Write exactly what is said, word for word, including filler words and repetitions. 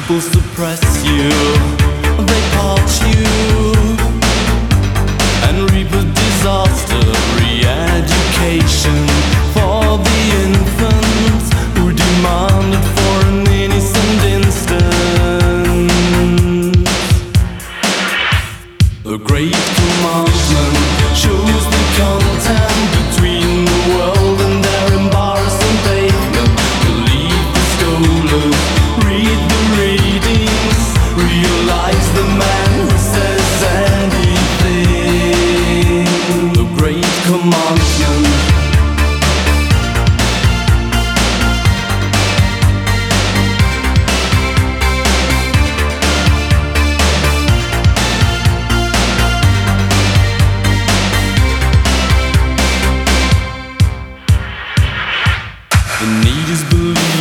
People suppress you, they part you, and reap a disaster. Re-education for the infants who demanded for an innocent instant. The great commandment shows the content between the world and their embarrassing pavement. Believe the scholars, read the readings, realize the man who says anything. The great commandment. The need is belief.